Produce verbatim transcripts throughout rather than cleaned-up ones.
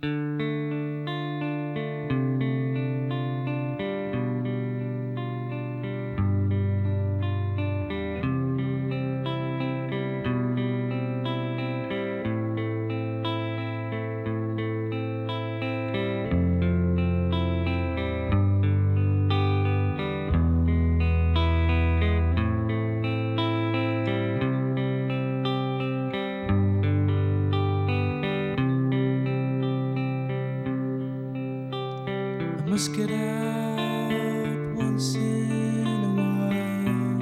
Must get out once in a while.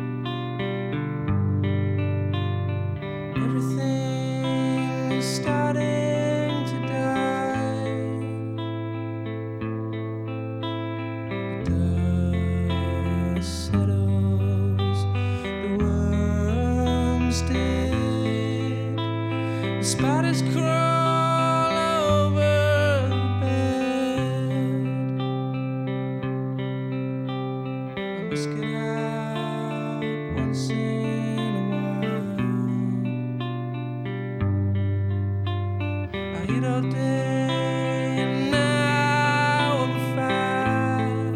Everything is starting to die. The dust settles, the worms dig, the spiders crawl over the bed. Let's get out once in a while. I eat all day and now I'm fat.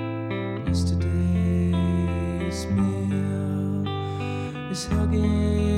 Yesterday's meal is hugging